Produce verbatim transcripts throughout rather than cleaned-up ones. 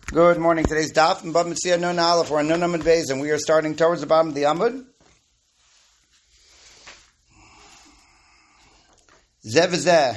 Good morning. Today's daf and Bab Mitzvah Nun Aleph. We're on Nun Amud Beis, and we are starting towards the bottom of the Amud. Zeh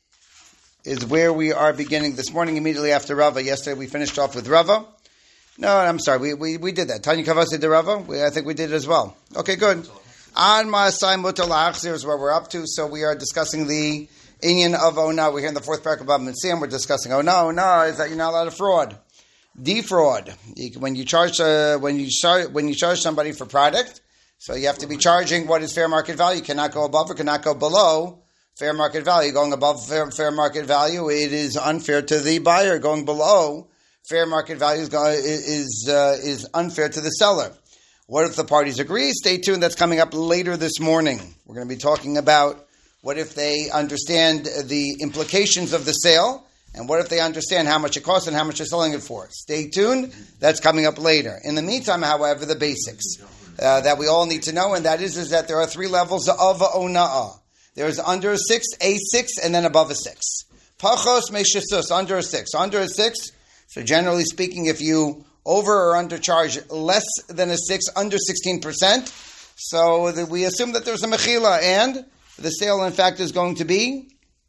is where we are beginning this morning, immediately after Rava. Yesterday we finished off with Rava. No, I'm sorry, we we, we did that. Tanya Kavasi de Rava. We, I think we did it as well. Okay, good. An Ma'asai Mutar La'achzir is where we're up to. So we are discussing the inyan of Ona. We're here in the fourth parak of Bab Mitzvah. We're discussing Ona. Ona is that you're not allowed to fraud. Defraud. When you charge uh, when you charge when you charge somebody for product, so you have to be charging what is fair market value. You cannot go above or cannot go below fair market value. Going above fair, fair market value, it is unfair to the buyer. Going below fair market value is is, uh, is unfair to the seller. What if the parties agree? Stay tuned. That's coming up later this morning. We're going to be talking about what if they understand the implications of the sale. And what if they understand how much it costs and how much they're selling it for? Stay tuned. That's coming up later. In the meantime, however, the basics uh, that we all need to know, and that is, is that there are three levels of ona'ah. There's under a six, a six, and then above a six. Pachos meishisus, under a six. Under a six, so generally speaking, if you over or undercharge less than a six, under sixteen percent, so that we assume that there's a mechila, and the sale, in fact, is going to be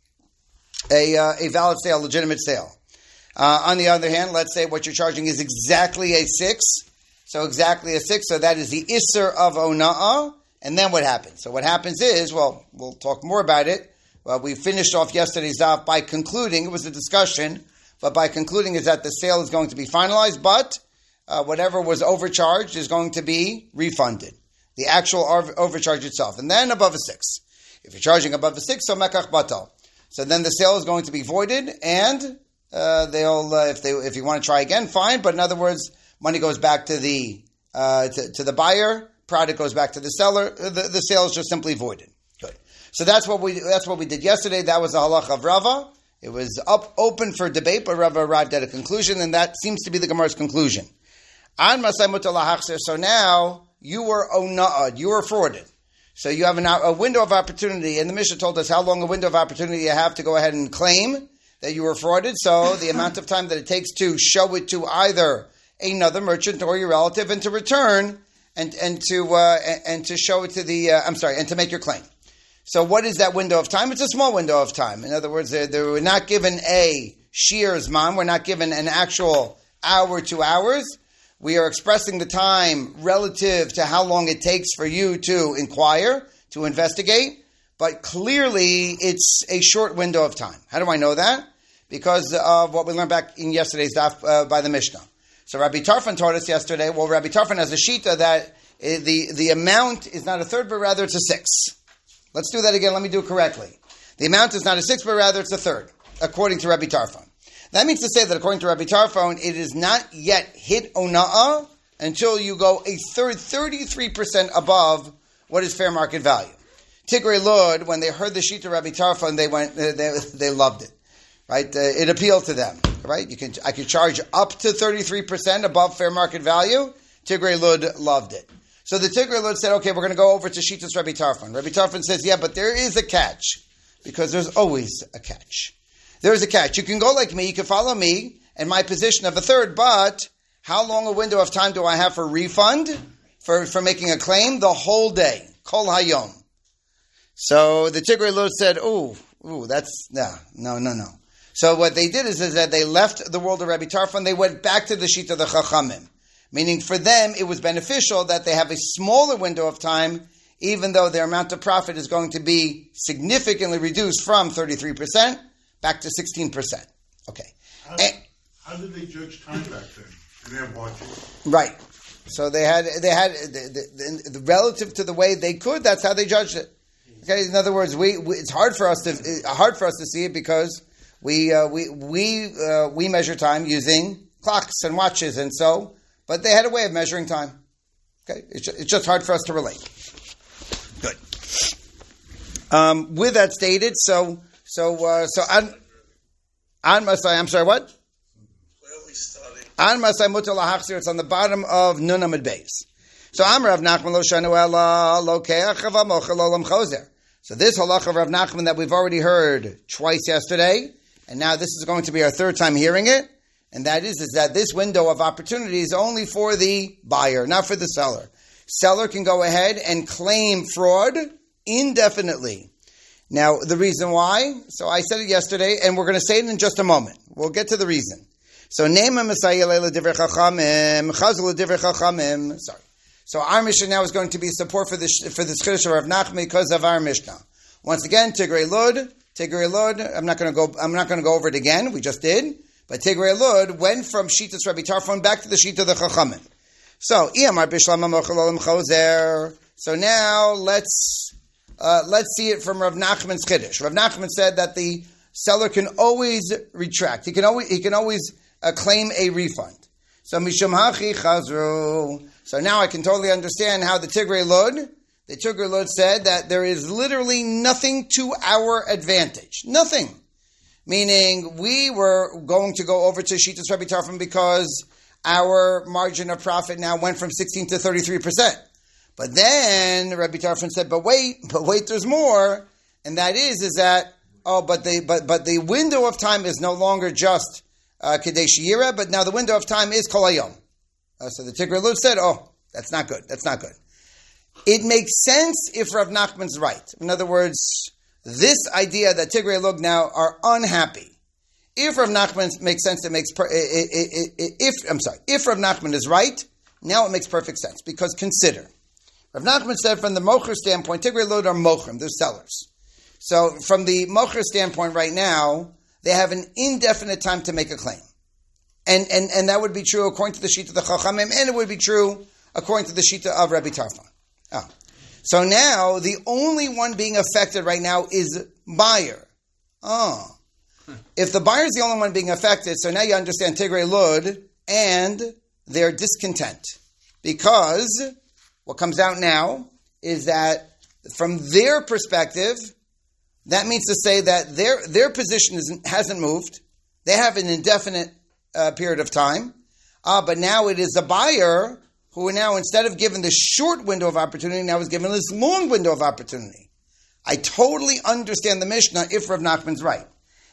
A, uh, a valid sale, legitimate sale. Uh, on the other hand, let's say what you're charging is exactly a six. So exactly a six. So that is the isser of ona'ah. And then what happens? So what happens is, well, we'll talk more about it. Well, we finished off yesterday's daf by concluding, it was a discussion, but by concluding is that the sale is going to be finalized, but uh, whatever was overcharged is going to be refunded. The actual overcharge itself. And then above a six. If you're charging above a six, so mekach batal. So then the sale is going to be voided, and uh, they'll uh, if they if you want to try again, fine. But in other words, money goes back to the uh, to, to the buyer, product goes back to the seller. The, the sale is just simply voided. Good. So that's what we that's what we did yesterday. That was the halacha of Rava. It was up open for debate, but Rava arrived at a conclusion, and that seems to be the Gemara's conclusion. An masay mutar la'achzir. So now you were ona'ad, you were frauded. So you have an, a window of opportunity, and the Mishnah told us how long a window of opportunity you have to go ahead and claim that you were frauded. So the amount of time that it takes to show it to either another merchant or your relative, and to return and and to uh, and to show it to the uh, I'm sorry, and to make your claim. So what is that window of time? It's a small window of time. In other words, they, they were not given a shear's man. We're not given an actual hour, two hours. We are expressing the time relative to how long it takes for you to inquire, to investigate, but clearly it's a short window of time. How do I know that? Because of what we learned back in yesterday's daf uh, by the Mishnah. So Rabbi Tarfon taught us yesterday, well, Rabbi Tarfon has a shita that uh, the, the amount is not a third, but rather it's a six. Let's do that again. Let me do it correctly. The amount is not a six, but rather it's a third, according to Rabbi Tarfon. That means to say that according to Rabbi Tarfon, it is not yet hit ona'ah until you go a third, thirty-three percent above what is fair market value. Tigrei Lud, when they heard the shita Rabbi Tarfon, they went, they, they loved it, right? Uh, it appealed to them, right? You can, I could charge up to thirty-three percent above fair market value. Tigrei Lud loved it. So the Tigrei Lud said, okay, we're going to go over to shitas Rabbi Tarfon. Rabbi Tarfon says, yeah, but there is a catch, because there's always a catch. There is a catch. You can go like me, you can follow me and my position of a third, but how long a window of time do I have for refund, for, for making a claim? The whole day. Kol hayom. So the Tigrei Lud said, ooh, ooh, that's, no, no, no, no. So what they did is, is that they left the world of Rabbi Tarfon, they went back to the sheet of the Chachamim. Meaning for them, it was beneficial that they have a smaller window of time, even though their amount of profit is going to be significantly reduced from thirty-three percent back to sixteen percent. Okay. How, and, how did they judge time back then? Did they have watches? Right. So they had, they had the, the, the, relative to the way they could, that's how they judged it. Okay. In other words, we, we it's hard for us to hard for us to see it because we uh, we we uh, we measure time using clocks and watches, and so. But they had a way of measuring time. Okay, it's just, it's just hard for us to relate. Good. Um, with that stated, so so uh, so an an masai. I'm sorry. What? Where are we starting? An masai mutar la'achzir. It's on the bottom of Nun Amud Beis. So Amar Rav Nachman lo shanu ela lokeach v'mochel olam chozer. So this halacha of Rav Nachman that we've already heard twice yesterday, and now this is going to be our third time hearing it. And that is, is that this window of opportunity is only for the buyer, not for the seller. Seller can go ahead and claim fraud indefinitely. Now, the reason why, so I said it yesterday, and we're going to say it in just a moment. We'll get to the reason. So, Ne'ema Messiah Leila Divrei Chachamim, Chazal Divrei Chachamim. Sorry. So, our Mishnah now is going to be support for this for this Chiddush of Rav Nachman because of our Mishnah. Once again, Tigrei Lud, Tigrei Lud. I'm not going to go. I'm not going to go over it again. We just did, but Tigrei Lud went from Shitas Rabbi Tarfon back to the Shita of the Chachamim. So, Iyamar Bishlam Amochel Olam Chozer. So now let's uh, let's see it from Rav Nachman's Chiddush. Rav Nachman said that the seller can always retract. He can always he can always Uh, claim a refund. So Mishum Hachi Chazru. So now I can totally understand how the Tigrei Lud, the Tigrei Lud said that there is literally nothing to our advantage. Nothing. Meaning we were going to go over to Shitas Rabbi Tarfon because our margin of profit now went from sixteen to thirty-three percent. But then Rabbi Tarfon said, but wait, but wait, there's more. And that is, is that, oh, but the, but, but the window of time is no longer just Uh, Kadesh Yira, but now the window of time is Kol Hayom. Uh, so the Tigrei Lud said, oh, that's not good, that's not good. It makes sense if Rav Nachman's right. In other words, this idea that Tigrei Lud now are unhappy. If Rav Nachman makes sense, it makes, per- it, it, it, it, if, I'm sorry, if Rav Nachman is right, now it makes perfect sense, because consider, Rav Nachman said from the Mocher standpoint, Tigrei Lud are Mochrim, they're sellers. So from the Mocher standpoint right now, they have an indefinite time to make a claim. And and, and that would be true according to the Shita of the Chachamim, and it would be true according to the Shita of Rabbi Tarfon. Oh. So now, the only one being affected right now is buyer. Oh. If the buyer is the only one being affected, so now you understand Tigrei Lud and their discontent. Because what comes out now is that from their perspective, that means to say that their their position isn't, hasn't moved. They have an indefinite uh, period of time. Uh, but now it is the buyer who now, instead of given this short window of opportunity, now is given this long window of opportunity. I totally understand the Mishnah if Rav Nachman's right.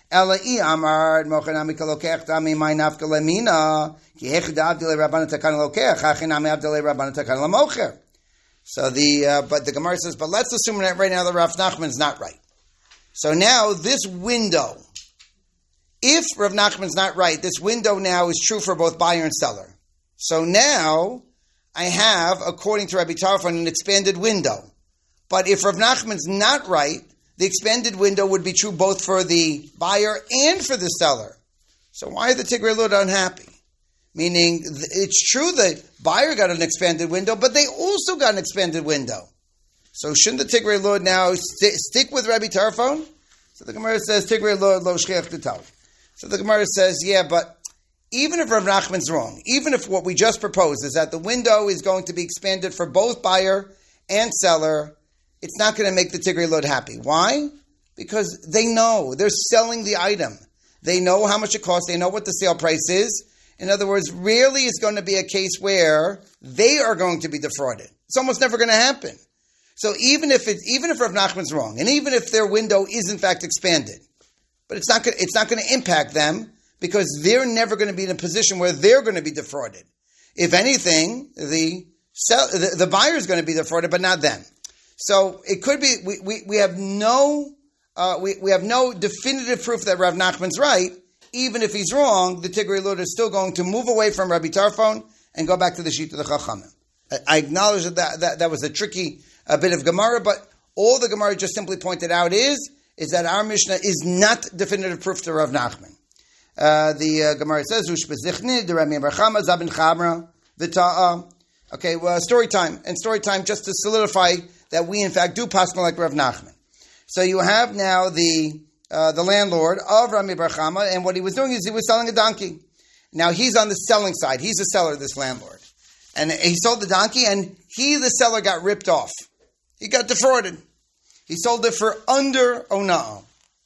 So the uh, but the Gemara says, but let's assume that right now the Rav Nachman's not right. So now this window, if Rav Nachman's not right, this window now is true for both buyer and seller. So now I have, according to Rabbi Tarfon, an expanded window. But if Rav Nachman's not right, the expanded window would be true both for the buyer and for the seller. So why are the Tigrei Lud unhappy? Meaning, it's true the buyer got an expanded window, but they also got an expanded window. So shouldn't the Tigrei Lud now st- stick with Rabbi Tarfon? So the Gemara says, Tigrei Lud lo shchiach t'tal. So the Gemara says, yeah, but even if Rav Nachman's wrong, even if what we just proposed is that the window is going to be expanded for both buyer and seller, it's not going to make the Tigrei Lud happy. Why? Because they know. They're selling the item. They know how much it costs. They know what the sale price is. In other words, rarely is going to be a case where they are going to be defrauded. It's almost never going to happen. So even if it, even if Rav Nachman's wrong, and even if their window is in fact expanded, but it's not going, it's not going to impact them because they're never going to be in a position where they're going to be defrauded. If anything, the sell, the, the buyer is going to be defrauded, but not them. So it could be we we, we have no uh, we we have no definitive proof that Rav Nachman's right. Even if he's wrong, the Tigrei Lud is still going to move away from Rabbi Tarfon and go back to the Shita of the Chachamim. I, I acknowledge that that, that that was a tricky a bit of Gemara, but all the Gemara just simply pointed out is, is that our Mishnah is not definitive proof to Rav Nachman. Uh, the uh, Gemara says, okay, well, story time. And story time just to solidify that we, in fact, do pass like Rav Nachman. So you have now the uh, the landlord of Rami Bar Chama, and what he was doing is he was selling a donkey. Now, he's on the selling side. He's a seller, this landlord. And he sold the donkey, and he, the seller, got ripped off. He got defrauded. He sold it for under ona'ah.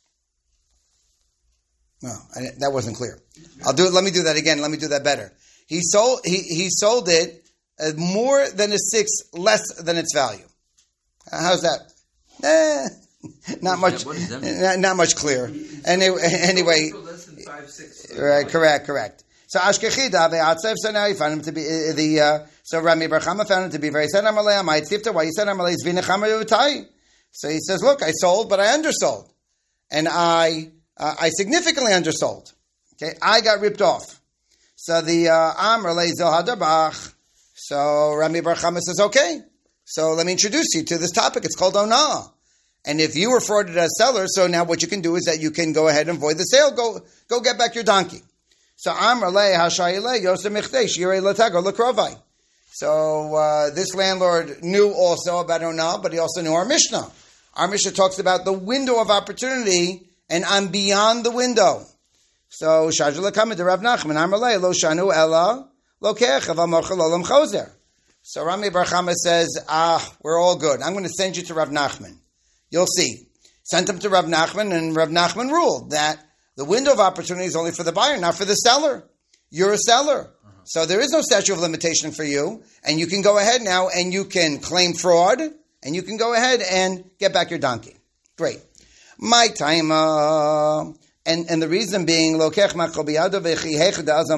No, I, that wasn't clear. I'll do it. Let me do that again. Let me do that better. He sold. He he sold it at more than a sixth, less than its value. Uh, how's that? Eh, not much. Not, not much clear. Anyway, anyway. Less than five, six. Right. Correct. Correct. So Ashkechida ve'atzev. So now he found him to be uh, the. Uh, so Rami Bar Chama found him to be very sad. Amalei Amay Tifta. Why you said Amalei is v'nechama yutai? So he says, look, I sold, but I undersold, and I uh, I significantly undersold. Okay, I got ripped off. So the Amr uh, Leizil Hadarbach. So Rami Bar Chama says, okay. So let me introduce you to this topic. It's called Onah. And if you were frauded as seller, so now what you can do is that you can go ahead and void the sale. Go go get back your donkey. So Amr Le Hashayile Yosef Michtei Shirei Latago Lekrovai. So uh, this landlord knew also about Onah, but he also knew our Mishnah. Our Mishnah talks about the window of opportunity, and I'm beyond the window. So Shajla Kamid Rav Nachman Amr Le Lo Shanu Ella Lokech Avamochel Olam Choser. So Rami Bar Chama says, ah, we're all good. I'm going to send you to Rav Nachman. You'll see. Sent him to Rav Nachman, and Rav Nachman ruled that the window of opportunity is only for the buyer, not for the seller. You're a seller. Uh-huh. So there is no statute of limitation for you, and you can go ahead now and you can claim fraud, and you can go ahead and get back your donkey. Great. My time, uh, and, and the reason being, Lokech machol biyado v'chi hechad azo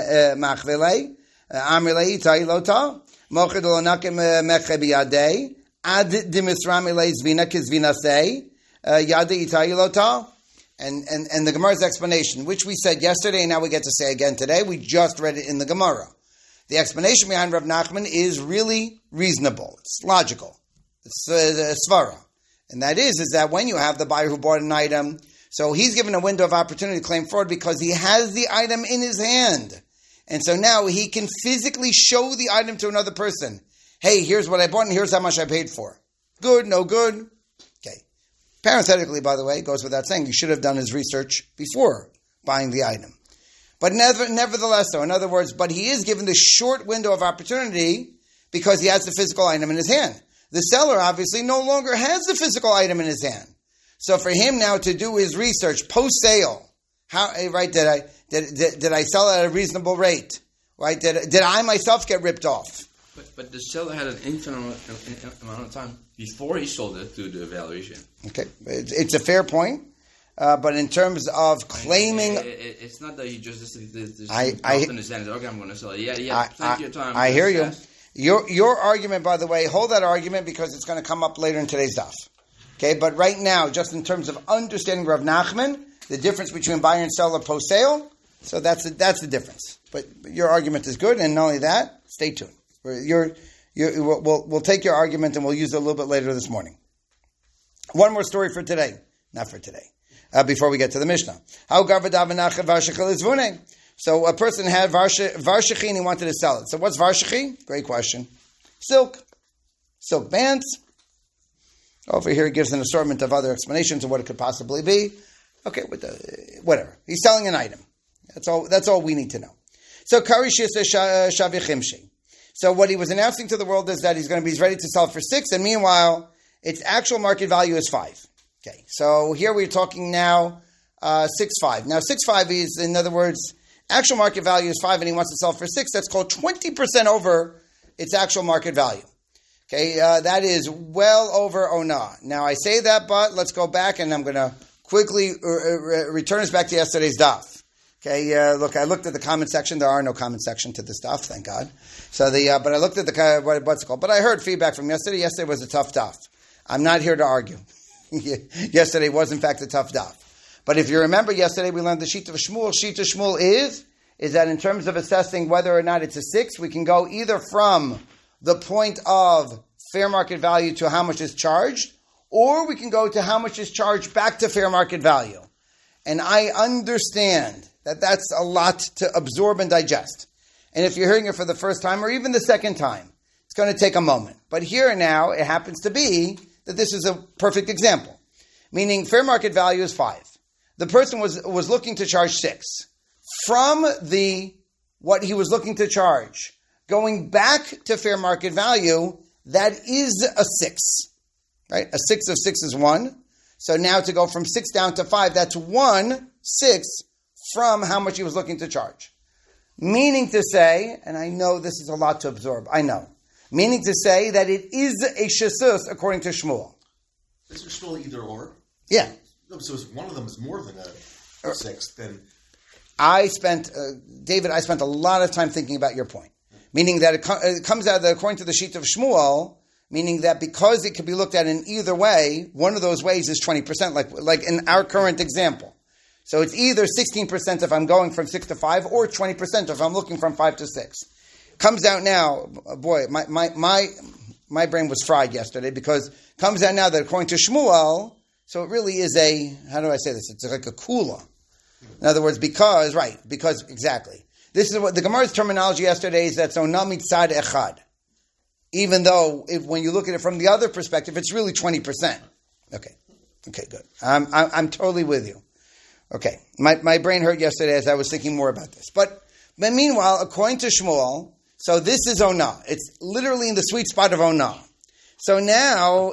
machvelei, amrilei itai lota, mochid lo nakim meche biyadei, ad dimisramilei zvina kizvina sei, yadei itai lota. And, and, and the Gemara's explanation, which we said yesterday, and now we get to say again today, we just read it in the Gemara. The explanation behind Rav Nachman is really reasonable. It's logical. It's a, a svara. And that is, is that when you have the buyer who bought an item, so he's given a window of opportunity to claim fraud because he has the item in his hand. And so now he can physically show the item to another person. Hey, here's what I bought and here's how much I paid for. Good, no good. Parenthetically, by the way, it goes without saying, he should have done his research before buying the item. But never, nevertheless, so in other words, but he is given this short window of opportunity because he has the physical item in his hand. The seller obviously no longer has the physical item in his hand. So for him now to do his research post-sale, how, right, did I, did, did, did I sell at a reasonable rate? Right? Did, did I myself get ripped off? But, but the seller had an infinite amount of time before he sold it to the evaluation. Okay, it's, it's a fair point, uh, but in terms of claiming, it, it, it's not that he just this, this I, I, in his hand. Okay, I'm going to sell it. Yeah, yeah. I, plenty I, of time. I hear you. Your your argument, by the way, hold that argument because it's going to come up later in today's daf. Okay, but right now, just in terms of understanding Rav Nachman, the difference between buyer and seller post sale, so that's the, that's the difference. But your argument is good, and not only that, stay tuned. You're, you're, we'll, we'll take your argument and we'll use it a little bit later this morning. One more story for today. Not for today. Uh, before we get to the Mishnah. So a person had varshachi and he wanted to sell it. So what's varshachi? Great question. Silk. Silk bands. Over here he gives an assortment of other explanations of what it could possibly be. Okay, with the, whatever. He's selling an item. That's all, that's all we need to know. So karishis shavichimshi. So what he was announcing to the world is that he's going to be he's ready to sell it for six, and meanwhile, its actual market value is five. Okay, so here we're talking now uh, six five. Now six five is, in other words, actual market value is five, and he wants to sell it for six. That's called twenty percent over its actual market value. Okay, uh, that is well over Onah. Now I say that, but let's go back, and I'm going to quickly re- return us back to yesterday's daf. Okay, uh, look, I looked at the comment section. There are no comment section to this stuff, thank God. So the, uh, but I looked at the, what, what's it called? But I heard feedback from yesterday. Yesterday was a tough daf. I'm not here to argue. Yesterday was, in fact, a tough daf. But if you remember, yesterday we learned the sheet of Shmuel. Sheet of Shmuel is, is that in terms of assessing whether or not it's a six, we can go either from the point of fair market value to how much is charged, or we can go to how much is charged back to fair market value. And I understand that that's a lot to absorb and digest. And if you're hearing it for the first time or even the second time, it's going to take a moment. But here and now, it happens to be that this is a perfect example. Meaning fair market value is five. The person was, was looking to charge six. From the what he was looking to charge, going back to fair market value, that is a six. Right? A six of six is one. So now to go from six down to five, that's one six from how much he was looking to charge. Meaning to say, and I know this is a lot to absorb, I know. Meaning to say that it is a shesus according to Shmuel. Is Shmuel either or? Yeah. No, so one of them is more than a six, then I spent, uh, David, I spent a lot of time thinking about your point. Meaning that it, co- it comes out, that according to the sheet of Shmuel, meaning that because it could be looked at in either way, one of those ways is twenty percent, like, like in our current example. So it's either sixteen percent if I'm going from six to five, or twenty percent if I'm looking from five to six. Comes out now, boy, my, my, my, my brain was fried yesterday, because comes out now that according to Shmuel, so it really is a, how do I say this? It's like a kula. In other words, because, right, because, exactly. This is what the Gemara's terminology yesterday is, that's onah mitzad echad. Even though, if, when you look at it from the other perspective, it's really twenty percent. Okay, okay, good. I'm, I'm, I'm totally with you. Okay, my, my brain hurt yesterday as I was thinking more about this. But, but meanwhile, according to Shmuel, so this is onah. It's literally in the sweet spot of onah. So now,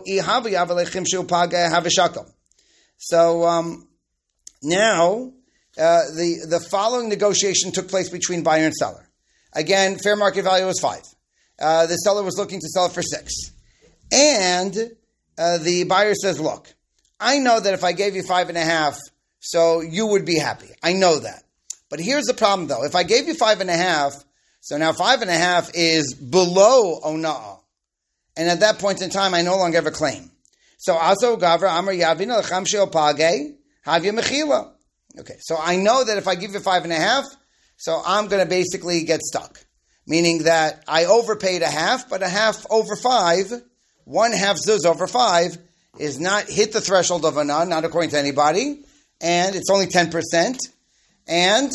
so um, now, uh, the, the following negotiation took place between buyer and seller. Again, fair market value was five. Uh, the seller was looking to sell it for six. And uh, the buyer says, look, I know that if I gave you five and a half, so you would be happy. I know that. But here's the problem, though. If I gave you five and a half, so now five and a half is below ona'ah. And at that point in time, I no longer have a claim. So, aso gavra amar yavina l'cham she'opage havya mechila. Okay, so I know that if I give you five and a half, so I'm going to basically get stuck. Meaning that I overpaid a half, but a half over five, one half zuz over five, is not hit the threshold of onah, not according to anybody, and it's only ten percent, and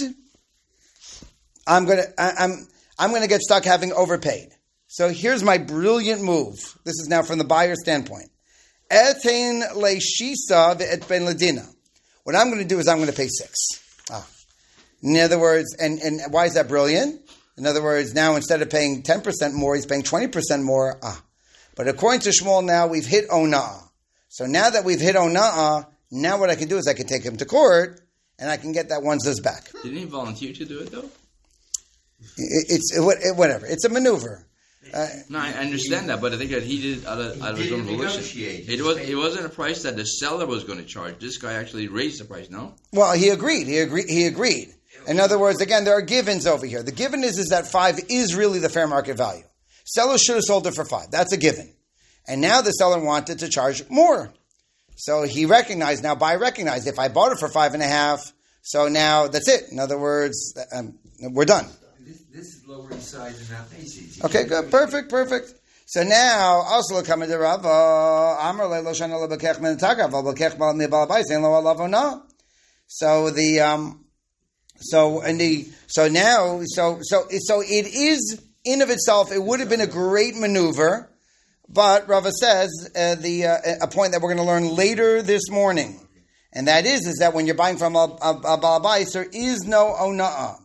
I'm going to I'm I'm going to get stuck having overpaid. So here's my brilliant move. This is now from the buyer's standpoint. Etain leishisa ve'et ben ledina. What I'm going to do is I'm going to pay six. Ah. In other words, and, and why is that brilliant? In other words, now instead of paying ten percent more, he's paying twenty percent more. Ah. But according to Shmuel, now we've hit ona'ah. So now that we've hit ona'ah, now what I can do is I can take him to court, and I can get that one zuz back. Didn't he volunteer to do it, though? It, it's it, whatever. It's a maneuver. Uh, no, I understand that, but I think that he did it out of, out of his own volition. It was it wasn't a price that the seller was going to charge. This guy actually raised the price. No. Well, he agreed. He agreed. He agreed. In other words, again, there are givens over here. The given is is that five is really the fair market value. Seller should have sold it for five. That's a given. And now the seller wanted to charge more. So he recognized, now buyer recognized, if I bought it for five and a half, so now that's it. In other words, um, we're done. This, this is Lower East Side and not Macy's. Okay, good. Perfect, perfect. So now, also coming to Rava, Amar le lo shana lo bekech min takav, lo bekech mi balabais, and lo alavo na. So the, um, so, and the, so now, so, so, so it is, in of itself, it would have been a great maneuver. But Rava says uh, the uh, a point that we're going to learn later this morning, and that is is that when you're buying from a, a, a balabais, there is no ona'ah.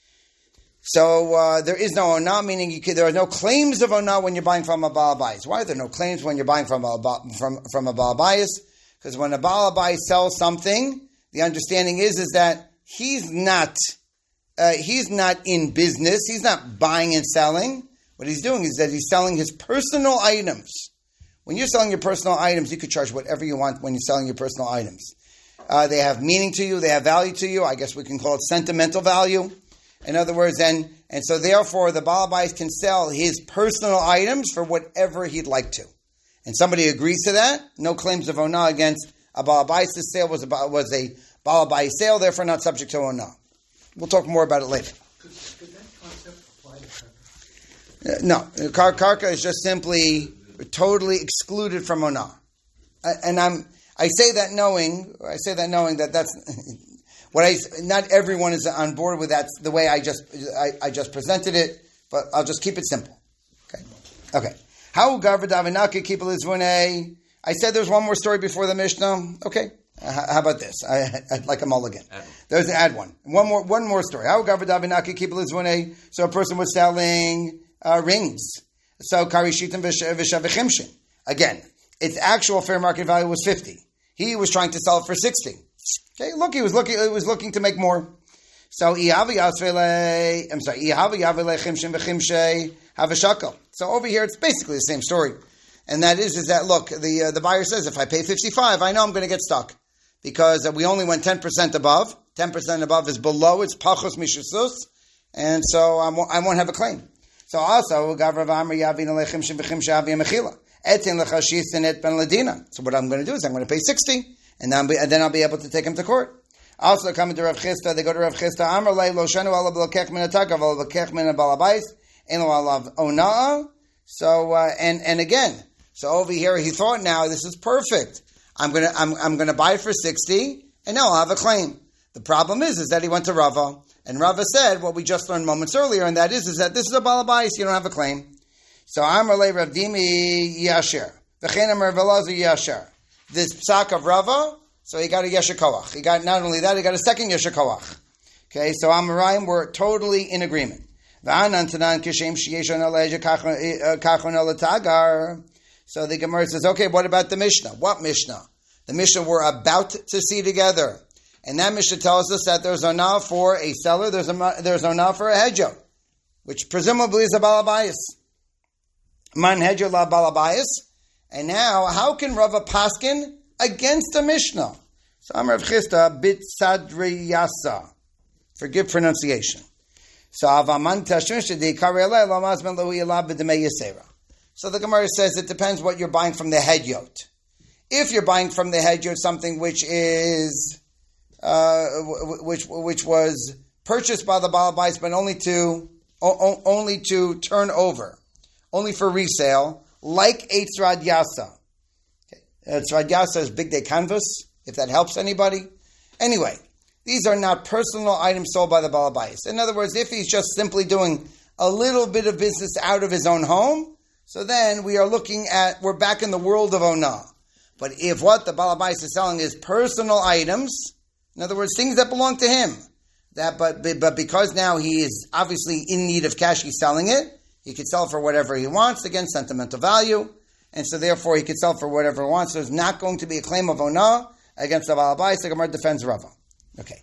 So uh, there is no ona'ah, meaning you can, there are no claims of ona'ah when you're buying from a balabais. Why are there no claims when you're buying from a from from a balabais? Because when a balabais sells something, the understanding is is that he's not uh, he's not in business. He's not buying and selling. What he's doing is that he's selling his personal items. When you're selling your personal items, you could charge whatever you want when you're selling your personal items. Uh, they have meaning to you. They have value to you. I guess we can call it sentimental value. In other words, and, and so therefore the balabais can sell his personal items for whatever he'd like to. And somebody agrees to that. No claims of ona'ah against a balabais. This sale was a, was a balabais sale, therefore not subject to ona'ah. We'll talk more about it later. Could, could that concept apply to Karka? No, Kar- Karka is just simply totally excluded from ona'ah. And I'm, I say that knowing, I say that knowing that that's what I. Not everyone is on board with that the way I just, I, I just presented it, but I'll just keep it simple. Okay, okay. How gavra davinaki kipul izvune? I said there's one more story before the Mishnah. Okay, uh, how about this? I, I'd like a mulligan. There's add one. One more, one more story. How gavra davinaki kipul izvune? So a person was selling. Uh, rings. So karishitim v'shavechimshin. Again, its actual fair market value was fifty. He was trying to sell it for sixty. Okay, look, he was looking. He was looking to make more. So ihavi yasvele. I'm sorry. Ihavi yavele chimshin v'chimshay have a shakel. So over here, it's basically the same story, and that is is that look, the uh, the buyer says if I pay fifty-five, I know I'm going to get stuck because uh, we only went ten percent above. ten percent above is below, it's pachos mishusus, and so I won't, I won't have a claim. So also, Gav Rav Amar Yavin Alechem Shevachim Shavi Mechila. Etin Lechashis Net Ben Ladina. So what I'm going to do is I'm going to pay sixty, and then, be, and then I'll be able to take him to court. Also, coming to Rav Chisda, they go to Rav Chisda, Amar Lei Lo Shanu Ala B'Lokech Min Atakav Ala B'Lokech Min Balabais, Eno Alav Ona'ah. So, uh, and, and again, so over here he thought now, this is perfect. I'm going to, I'm, I'm going to buy it for sixty, and now I'll have a claim. The problem is, is that he went to Rava, and Rava said what we just learned moments earlier, and that is, is that this is a balabais, you don't have a claim. So Amar Le Rav Dimi Yasher, V'chein Amar Velazar Yasher. This psak of Rava, so he got a Yesher Koach. He got not only that, he got a second Yesher Koach. Okay, so Amarayim were totally in agreement. V'anan Tanan Kishem Sheyeshon Aleja Kachon Elatagar. So the Gemara says, okay, what about the Mishnah? What Mishnah? The Mishnah we're about to see together. And that Mishnah tells us that there's onah for a seller, there's a there's onah for a hedjo, which presumably is a balabayas. Man hedjo la balabayas. And now, how can Rava paskin against a Mishnah? So I'm Rav Chisda bit sadriyasa. Forgive pronunciation. So avaman tashmish de karele lamaz ben lo yelav b'demei yisera. So the Gemara says it depends what you're buying from the hedyot. If you're buying from the hedyot something which is Uh, which which was purchased by the balabais, but only to o- only to turn over, only for resale, like a tzrad yasa. Okay. Uh, tzrad yasa is big day canvas, if that helps anybody. Anyway, these are not personal items sold by the balabais. In other words, if he's just simply doing a little bit of business out of his own home, so then we are looking at, we're back in the world of onah. But if what the balabais is selling is personal items, in other words, things that belong to him. That, but but because now he is obviously in need of cash, he's selling it. He could sell for whatever he wants, again, sentimental value. And so therefore he could sell for whatever he wants. So there's not going to be a claim of onah against the balabais. The Gemara defends Rava. Okay.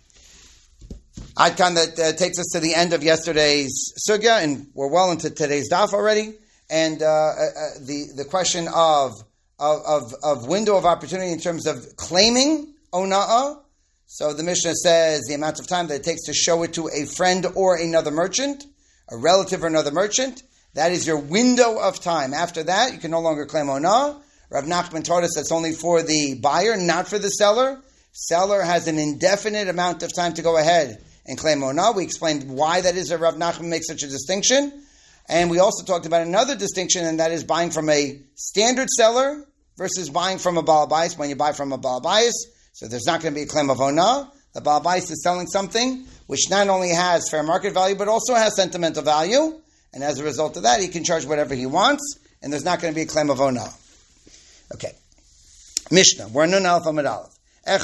Adkan, that uh, takes us to the end of yesterday's sugya, and we're well into today's daf already. And uh, uh, the, the question of, of, of, of window of opportunity in terms of claiming ona'ah. So the Mishnah says the amount of time that it takes to show it to a friend or another merchant, a relative or another merchant, that is your window of time. After that, you can no longer claim onah. Rav Nachman taught us that's only for the buyer, not for the seller. Seller has an indefinite amount of time to go ahead and claim onah. We explained why that is that Rav Nachman makes such a distinction. And we also talked about another distinction, and that is buying from a standard seller versus buying from a balabais. When you buy from a balabais, so there's not going to be a claim of onah. The balabais is selling something which not only has fair market value, but also has sentimental value. And as a result of that, he can charge whatever he wants, and there's not going to be a claim of onah. Okay. Mishnah. We're nun alpha mid aleph. Okay,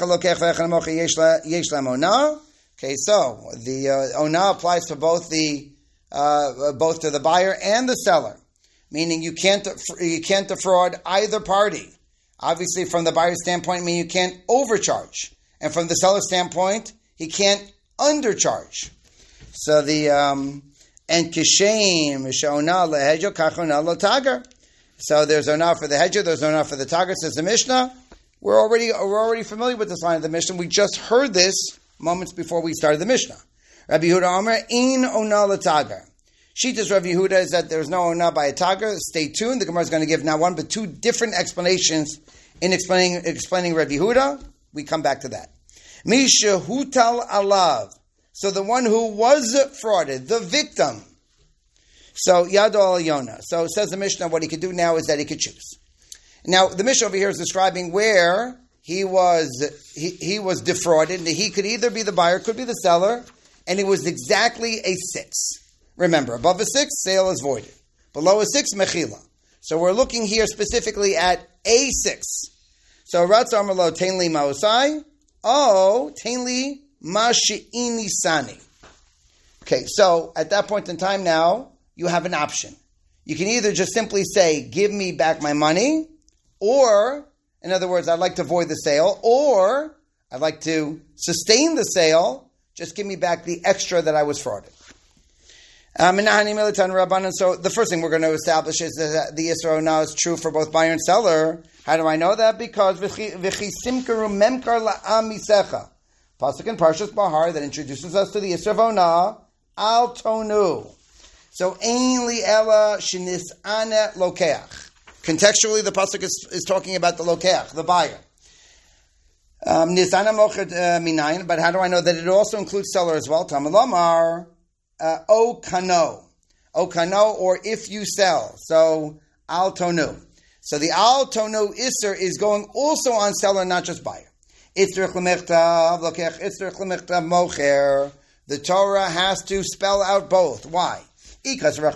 so the uh, onah applies to both the uh, both to the buyer and the seller, meaning you can't you can't defraud either party. Obviously, from the buyer's standpoint, meaning you can't overcharge, and from the seller's standpoint, he can't undercharge. So the um, and kishem shona lehedjo kachona lotagar. So there's onah for the hedjo, there's onah for the tagar. Says the Mishnah. We're already we're already familiar with this line of the Mishnah. We just heard this moments before we started the Mishnah. Rabbi Yehuda Omer in onah lotagar. Shitas Rabbi Yehuda is that there's no onah by a tagar. Stay tuned. The Gemara is going to give not one but two different explanations in explaining explaining Rabbi Yehuda. We come back to that. Misha hutal alav. So the one who was frauded, the victim. So yado al yona. So it says the Mishnah, what he could do now is that he could choose. Now the Mishnah over here is describing where he was he, he was defrauded. He could either be the buyer, could be the seller, and it was exactly a six. Remember, above a six, sale is voided. Below a six, mechila. So we're looking here specifically at a six. So Ratz Amrlo Tainli Maosai, oh Tainli Mashi'ini Sani. Okay, so at that point in time now, you have an option. You can either just simply say, give me back my money, or, in other words, I'd like to void the sale, or I'd like to sustain the sale, just give me back the extra that I was frauded. Um, so the first thing we're going to establish is that the Yisro now is true for both buyer and seller. How do I know that? Because Pasuk in Parshas Bahar that introduces us to the Isser of Ona, Al Tonu. So, Ein li ela shenis ane lokeach. Contextually, the pasuk is, is talking about the lokeach, the buyer. Um, Nisana mocher minayin, but how do I know that it also includes seller as well? Tamalomar, o kano, o kano, or if you sell. So, al tonu. So the al tonu iser is going also on seller, not just buyer. Itzrich lemechtav lokeach, itzrich lemechtav mocher. The Torah has to spell out both. Why? When it comes to the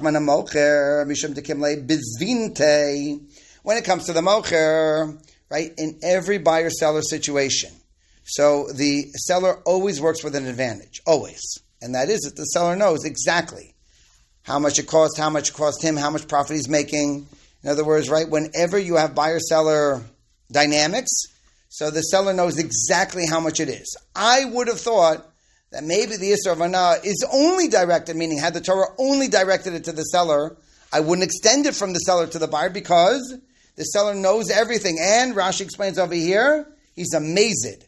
mocher, right, in every buyer-seller situation, so the seller always works with an advantage, always. And that is that the seller knows exactly how much it cost, how much it cost him, how much profit he's making. In other words, right, whenever you have buyer-seller dynamics, so the seller knows exactly how much it is. I would have thought that maybe the Isser of Ana is only directed, meaning had the Torah only directed it to the seller, I wouldn't extend it from the seller to the buyer because the seller knows everything. And Rashi explains over here, he's amazed.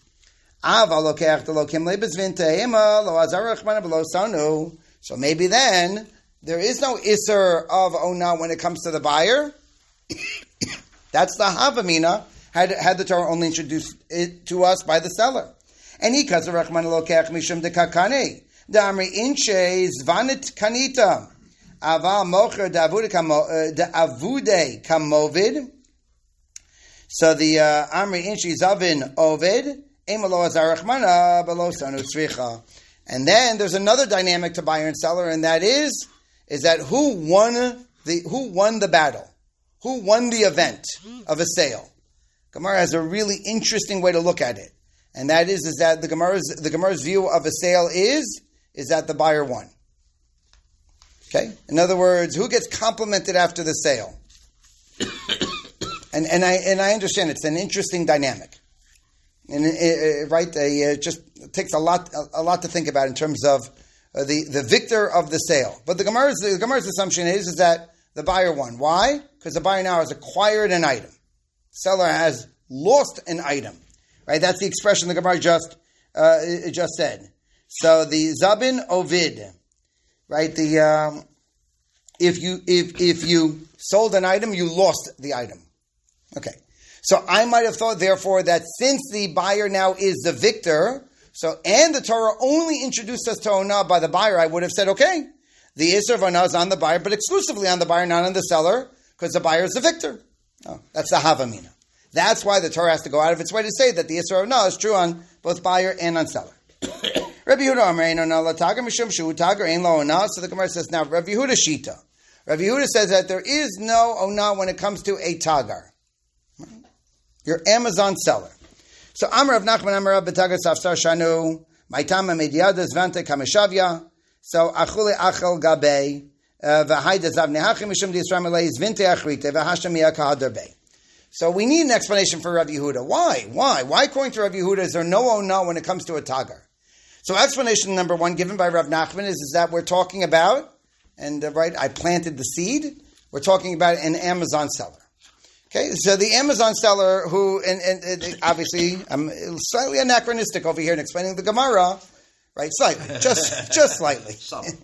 So maybe then, there is no Isser of Ona when it comes to the buyer. That's the Havamina, had, had the Torah only introduced it to us by the seller. And he kaza rachman lokech mishum de kakane. Da amri inche zvanit kanita. Aval mocher da avude kamovid. So the uh, amri inche zavin ovid. Emalo azarachmana below sanu tzricha. And then there's another dynamic to buyer and seller, and that is is that who won the who won the battle, who won the event of a sale. Gemara has a really interesting way to look at it. And that is, is that the Gemara's the Gemara's view of a sale is is that the buyer won. Okay? In other words, who gets complimented after the sale? and and I and I understand it's an interesting dynamic, and it, it, right, it just takes a lot a, a lot to think about in terms of uh, the the victor of the sale. But the Gemara's the Gemara's assumption is is that the buyer won. Why? Because the buyer now has acquired an item. The seller has lost an item. Right, that's the expression the Gemara just uh, just said. So the Zabin Ovid, right? The um, if you if if you sold an item, you lost the item. Okay, so I might have thought, therefore, that since the buyer now is the victor, so and the Torah only introduced us to Ona by the buyer, I would have said, okay, the Isser of Ona is on the buyer, but exclusively on the buyer, not on the seller, because the buyer is the victor. Oh, that's the Havamina. That's why the Torah has to go out of its way to say that the Isser of Ona is true on both buyer and on seller. Rabbi Yehuda Amar Ein Ona la Tagar Mishum Shu Tagar Ein Lo Ona. So the Gemara says now Rabbi Yehuda Shita. Rabbi Yehuda says that there is no Ona when it comes to a Tagar, your Amazon seller. So Amar Rav Nachman Amar Rav B'Tagar Safsar Shanu Maitama Mediada Zvante Kameshavya. So Achule Achel Gabe V'Haida Zav Nehachim Mishum D'Yisrael Melei Zvinte Achrite V'Hashem Yakahadar Bei. So we need an explanation for Rabbi Yehuda. Why? Why? Why, according to Rabbi Yehuda, is there no Ona when it comes to a Tagar? So explanation number one given by Rav Nachman is, is that we're talking about, and uh, right, I planted the seed, we're talking about an Amazon seller. Okay, so the Amazon seller who, and, and, and obviously, I'm slightly anachronistic over here in explaining the Gemara, right? Slightly, just just slightly.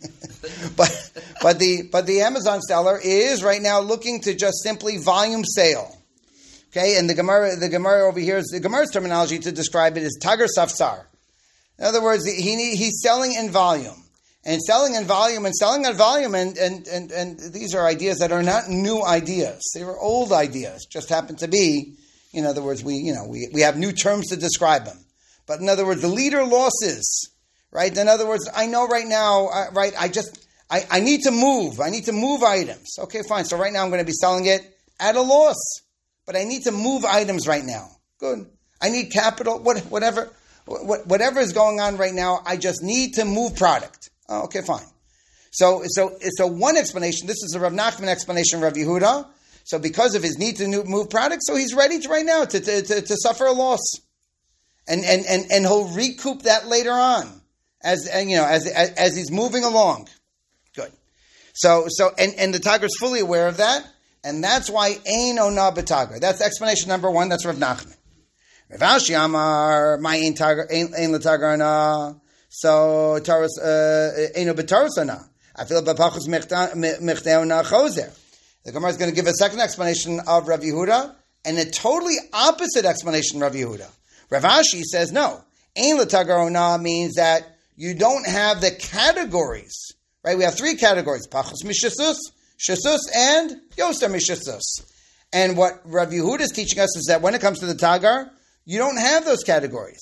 but but the but the Amazon seller is right now looking to just simply volume sale. Okay, and the Gemara, the Gemara over here is the Gemara's terminology to describe it is Tagar Safsar. In other words, he he's selling in volume, and selling in volume, and selling in volume, and and and and these are ideas that are not new ideas; they were old ideas. Just happen to be, in other words, we you know we we have new terms to describe them. But in other words, the leader losses, right? In other words, I know right now, uh, right? I just I, I need to move. I need to move items. Okay, fine. So right now I'm going to be selling it at a loss. But I need to move items right now. Good. I need capital, what, whatever, what, whatever is going on right now. I just need to move product. Oh, okay, fine. So, so, so one explanation. This is a Rav Nachman explanation of Rav Yehuda. So, because of his need to move product, so he's ready to right now to to, to, to suffer a loss, and, and and and he'll recoup that later on, as and, you know, as, as as he's moving along. Good. So, so and and the Tagar is fully aware of that. And that's why Ein Ona B'Tagar. That's explanation number one. That's Rav Nachman. Rav Ashi Amar, my ein l'tagar na. So taros eino b'taros na. I feel b'pachos mechdeo na choser. The Gemara is going to give a second explanation of Rav Yehuda and a totally opposite explanation of Rav Yehuda. Rav Ashi says no. Ein l'tagar na means that you don't have the categories. Right? We have three categories: pachos mishasus, shasus, and yoster mishasus. And what Rav Yehuda is teaching us is that when it comes to the tagar, you don't have those categories.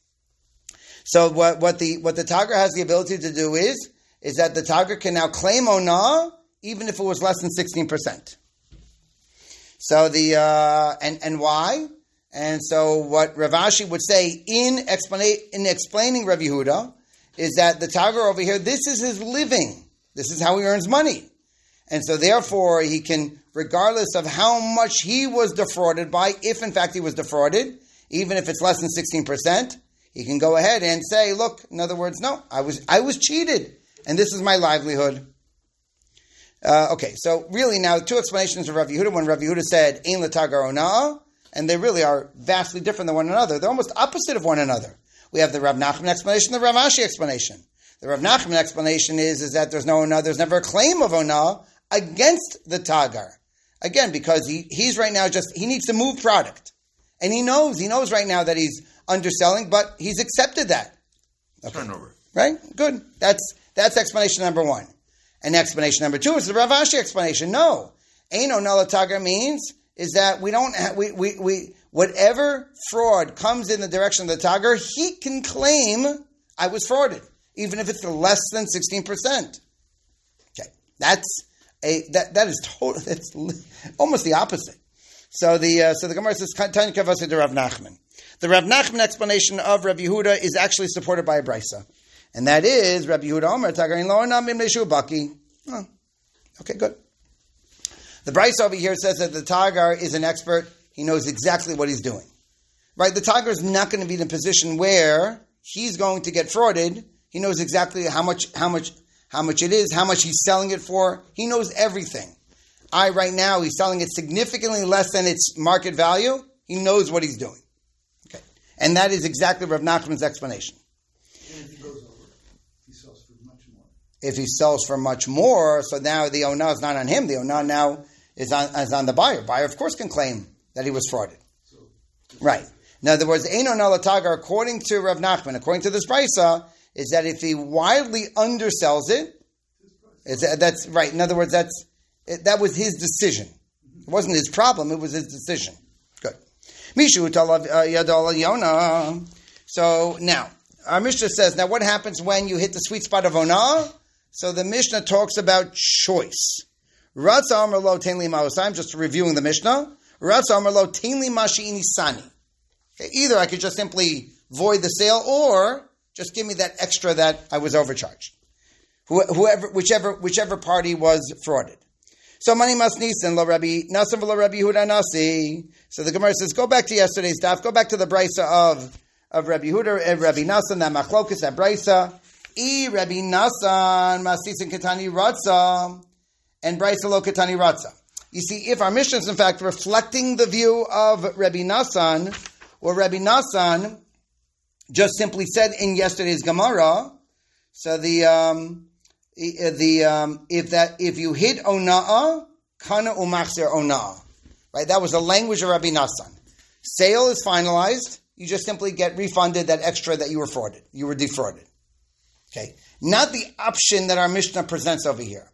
So what, what the what the tagar has the ability to do is is that the tagar can now claim ona even if it was less than sixteen percent. So the uh, and and why? And so what Rav Ashi would say in explain in explaining Rav Yehuda is that the tagar over here, this is his living. This is how he earns money. And so therefore he can, regardless of how much he was defrauded by, if in fact he was defrauded, even if it's less than sixteen percent, he can go ahead and say, look, in other words, no, I was I was cheated, and this is my livelihood. Uh, okay, so really now two explanations of Rav Yehuda. When Rav Yehuda said, ein l'tagar ona'ah, and they really are vastly different than one another. They're almost opposite of one another. We have the Rav Nachman explanation, the Rav Ashi explanation. The Rav Nachman explanation is, is that there's no ona'ah, there's never a claim of ona'ah against the tagar. Again, because he, he's right now just, he needs to move product. And he knows, he knows right now that he's underselling, but he's accepted that. Okay. Turnover. Right? Good. That's that's explanation number one. And explanation number two is the Rav Ashi explanation. No. Ein ona'ah tagar means is that we don't have, we, we, we, whatever fraud comes in the direction of the tagar, he can claim I was frauded, even if it's less than sixteen percent. Okay. That's a, that, that is total, that's almost the opposite. So the, uh, so the Gemara says, Tanya Kavasi to Rav Nachman. The Rav Nachman explanation of Rav Yehuda is actually supported by a brisa. And that is, Rav Yehuda Omer, Tagarin lo ona'ah mim leishu baki. Oh, okay, good. The brisa over here says that the tagar is an expert. He knows exactly what he's doing. Right? The tagar is not going to be in a position where he's going to get frauded. He knows exactly how much, how much, how much it is, how much he's selling it for. He knows everything. I, right now, he's selling it significantly less than its market value. He knows what he's doing. Okay. And that is exactly Rav Nachman's explanation. And if he goes over, he sells for much more. If he sells for much more, so now the ona'ah is not on him. The ona'ah now is on, is on the buyer. Buyer, of course, can claim that he was frauded. So, right. In other words, ein ona'ah tagar, according to Rav Nachman, according to this brisa, is that if he wildly undersells it, it's, that's right. In other words, that's it, that was his decision. It wasn't his problem. It was his decision. Good. Mishu talav yadol yonah. So now, our Mishnah says, now what happens when you hit the sweet spot of ona'ah? So the Mishnah talks about choice. Ratza amar lo tein li ma'osai. I'm just reviewing the Mishnah. Ratza amar lo tein li ma she'ini sani. Okay, either I could just simply void the sale, or just give me that extra that I was overcharged. Whoever, whichever, whichever party was frauded. So mani mas nisan lo Rabbi Nasan v'lo Rabbi Yehuda nasi. So the Gemara says, go back to yesterday's daf. Go back to the brisa of of Rabbi Yehuda and Rabbi Nasan, that machlokus, that brisa. I Rabbi Nasan mas nisan katani ratza, and brisa lo katani ratza. You see, if our Mishnah is in fact reflecting the view of Rabbi Nasan, or Rabbi Nasan just simply said in yesterday's Gemara, so the um, the um, if that if you hit ona'ah, kana umachzer ona'ah, right? That was the language of Rabbi Nasan. Sale is finalized. You just simply get refunded that extra that you were frauded. You were defrauded. Okay, not the option that our Mishnah presents over here.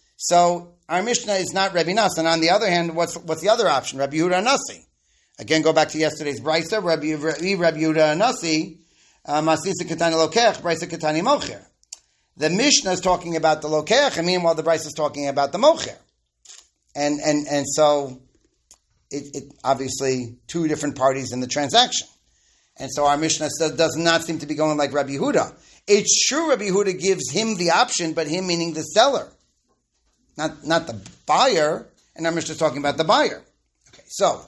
So our Mishnah is not Rabbi Nasan. On the other hand, what's what's the other option? Rabbi Yehuda Nasi. Again, go back to yesterday's brisa. Rabbi Rabbi Yehuda Nasi. Masisa katani lokech, brisa katani mocher. The Mishnah is talking about the lokech, and meanwhile the brisa is talking about the mocher. And and and so it, it obviously two different parties in the transaction. And so our Mishnah does not seem to be going like Rabbi Yehuda. It's true Rabbi Yehuda gives him the option, but him meaning the seller, not not the buyer. And our Mishnah is talking about the buyer. Okay, so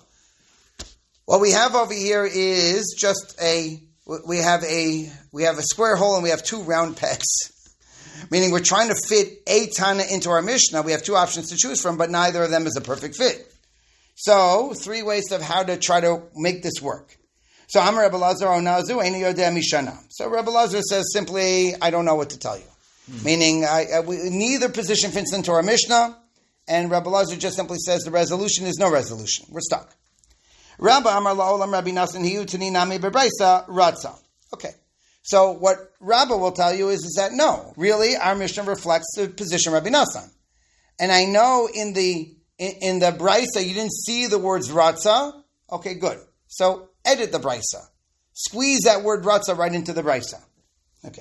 what we have over here is just a we have a we have a square hole and we have two round pegs. Meaning we're trying to fit a Tana into our Mishnah. We have two options to choose from, but neither of them is a perfect fit. So, three ways of how to try to make this work. So Amar Rebbe Lazar Onazu Eini Yodeh Mishana. So Rebbe Lazar says simply, I don't know what to tell you. Hmm. Meaning, I, I, we, neither position fits into our Mishnah, and Rebbe Lazar just simply says the resolution is no resolution. We're stuck. Rabba Amar La'olam Rabbi Nasan Hiyu Tani Nami Bebraisa Ratza. Okay. So what Rabba will tell you is, is that no, really, our Mishnah reflects the position of Rabbi Nasan. And I know in the in, in the Braisa you didn't see the words Ratza. Okay, good. So edit the Braisa. Squeeze that word Ratza right into the Braisa. Okay.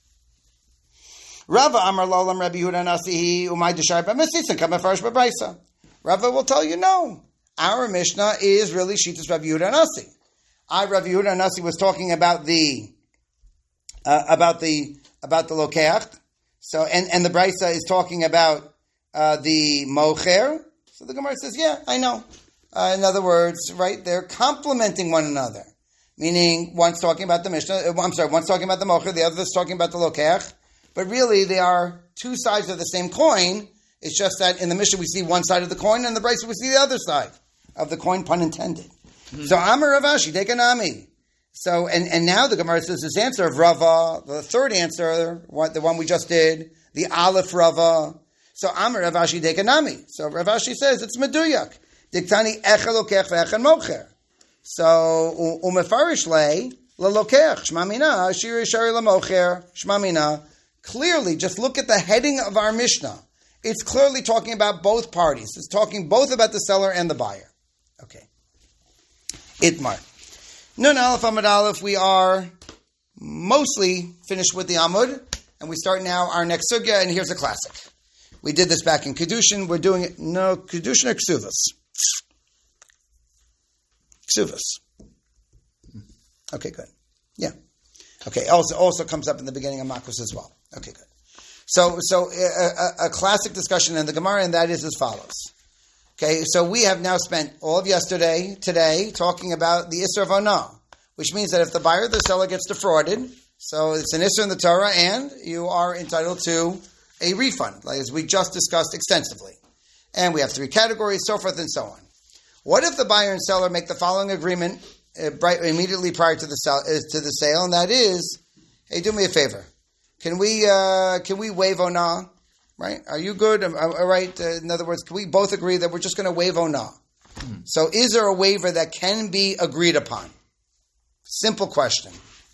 Rabba Amar La'olam Rabbi Yehuda Nasi Umay Deshar B'Mesitzin Kamefarish B'Braisa. Rabba will tell you no. Our Mishnah is really Shittas Rabbi Yehuda Nasi. I Rabbi Yehuda Nasi was talking about the uh, about the about the Lokeach. So and, and the Braisa is talking about uh, the Mocher. So the Gemara says, yeah, I know. Uh, in other words, right, they're complementing one another. Meaning, one's talking about the Mishnah, uh, I'm sorry, one's talking about the Mocher, the other's talking about the Lokeach. But really, they are two sides of the same coin. It's just that in the Mishnah we see one side of the coin, and in the Braisa we see the other side of the coin, pun intended. Mm-hmm. So, Amar Rav Ashi, take an Ami. So, and, and now the Gemara says this answer of Rava, the third answer, what, the one we just did, the Aleph Rava. So, Amar Rav Ashi, take an Ami. So, Rav Ashi says it's Meduyak. Diktani Echel Lokech Ve'echen Mocher. So, Umefarish Le, L'Lokech, Shmamina, Shiri Shari L'Mocher, Shmamina. Clearly, just look at the heading of our Mishnah. It's clearly talking about both parties. It's talking both about the seller and the buyer. Okay. Itmar. Nun Aleph Amud Aleph, we are mostly finished with the Amud, and we start now our next sugya, and here's a classic. We did this back in Kedushin. We're doing it, no, Kedushin or Ksuvas? Ksuvas. Okay, good. Yeah. Okay, also also comes up in the beginning of Makos as well. Okay, good. So, so a, a, a classic discussion in the Gemara, and that is as follows. Okay, so we have now spent all of yesterday, today, talking about the Isser of Onah, which means that if the buyer or the seller gets defrauded, so it's an Isser in the Torah, and you are entitled to a refund, like as we just discussed extensively. And we have three categories, so forth and so on. What if the buyer and seller make the following agreement uh, right, immediately prior to the, sell, uh, to the sale, and that is, hey, do me a favor. Can we uh, can we waive Onah? Right? Are you good? All right. Uh, in other words, can we both agree that we're just going to waive Onah? Hmm. So is there a waiver that can be agreed upon? Simple question.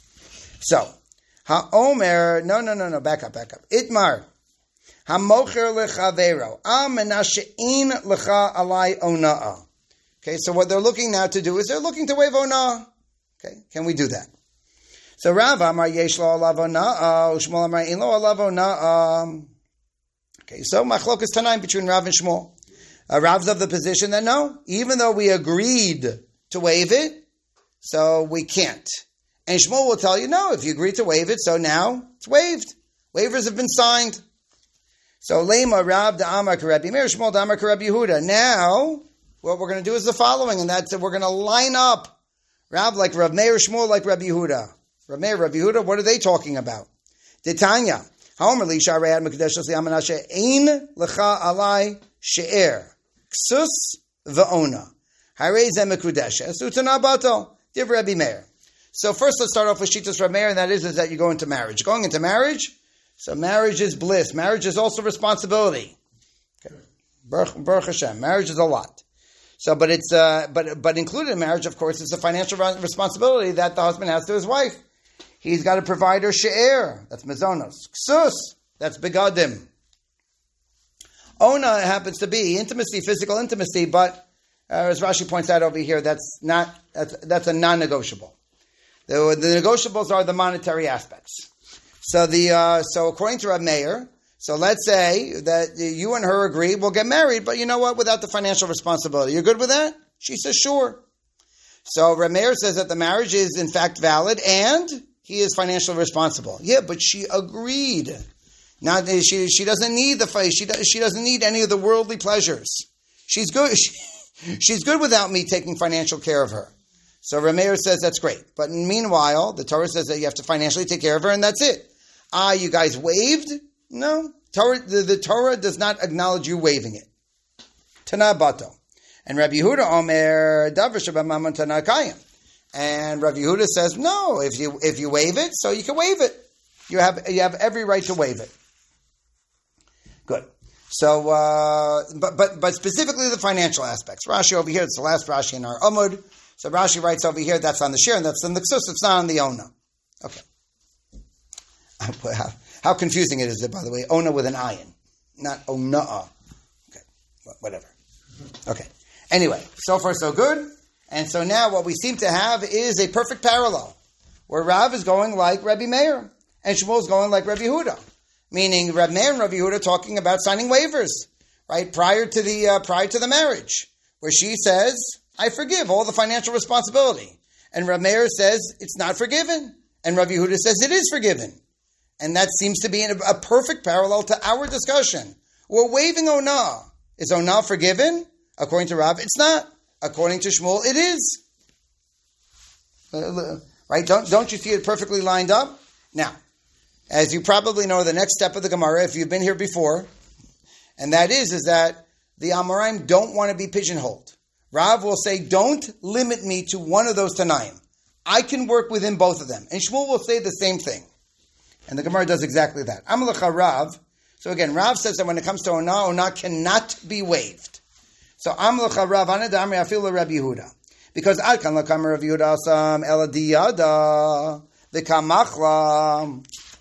So, HaOmer, no, no, no, no, back up, back up. Itmar, HaMocher lechavero, Amenashe'in lecha alai Onah. Okay, so what they're looking now to do is they're looking to waive Onah. Okay, can we do that? So Rav Amar Yesh Lo Alav Onah, Shmuel Amar Ein Lo Alav Onah. Okay, so Machlokas Tanaim between Rav and Shmuel. Uh, Rav's of the position that no, even though we agreed to waive it, so we can't. And Shmuel will tell you, no, if you agreed to waive it, so now it's waived. Waivers have been signed. So Lema Rav Da'amar K'Rebbe Meir, Shmuel Da'amar K'Rebbe Yehuda. Now, what we're going to do is the following, and that's that we're going to line up Rav like Rav Meir, Shmuel like Rabbi Yehuda. Rav Meir, Rabbi Yehuda, what are they talking about? Titanya. Haomer li sharei ad mekudeshes li amanashe ein lecha alai she'er ksus ve'ona harei ze mekudeshes utana bato div Rabbi Meir. So first, let's start off with Shittas Rav Meir, and that is, is that you go into marriage. Going into marriage, so marriage is bliss. Marriage is also responsibility. Okay. Baruch, Baruch Hashem, marriage is a lot. So, but it's uh, but but included in marriage, of course, is the financial responsibility that the husband has to his wife. He's got to provide her she'er, that's mezonos. Ksus, that's begadim. Ona happens to be intimacy, physical intimacy, but uh, as Rashi points out over here, that's not that's that's a non-negotiable. The, the negotiables are the monetary aspects. So the uh, so according to Rav Meir, so let's say that you and her agree, we'll get married, but you know what? Without the financial responsibility, you're good with that? She says, sure. So Rav Meir says that the marriage is in fact valid and he is financially responsible. Yeah, but she agreed. Now she she doesn't need the she she doesn't need any of the worldly pleasures. She's good. She, she's good without me taking financial care of her. So Rav Meir says that's great. But meanwhile, the Torah says that you have to financially take care of her, and that's it. Ah, you guys waived? No. Torah, the, the Torah does not acknowledge you waiving it. Tana bato. And Rabbi Yehuda Omer, Davar Shabbat Mammon Tana Kayim. And Rav Yehuda says, no, if you if you waive it, so you can waive it. You have you have every right to waive it. Good. So, uh, but but but specifically the financial aspects. Rashi over here, it's the last Rashi in our Amud. So Rashi writes over here, that's on the share, and that's on the ksus, it's not on the ona. Okay. How, how confusing it is, it, by the way. Ona with an ayin, not ona'a. Okay, whatever. Okay. Anyway, so far so good. And so now what we seem to have is a perfect parallel, where Rav is going like Rabbi Meir, and Shmuel is going like Rabbi Yehuda. Meaning Rabbi Meir and Rabbi Yehuda talking about signing waivers, right, prior to the uh, prior to the marriage, where she says, I forgive all the financial responsibility. And Rabbi Meir says, it's not forgiven. And Rabbi Yehuda says, it is forgiven. And that seems to be a, a perfect parallel to our discussion. We're waiving Onah. Is Onah forgiven? According to Rav, it's not. According to Shmuel, it is. Uh, right? Don't, don't you see it perfectly lined up? Now, as you probably know, the next step of the Gemara, if you've been here before, and that is, is that the Amoraim don't want to be pigeonholed. Rav will say, don't limit me to one of those Tanaim. I can work within both of them. And Shmuel will say the same thing. And the Gemara does exactly that. Amalecha Rav. So again, Rav says that when it comes to Onah, Onah cannot be waived. So Amalecha Rav, Anadamri Afila Rabbi Yehuda. Because Adkan Lakam Rabbi Yehuda Asam Eladiyada V'kamachla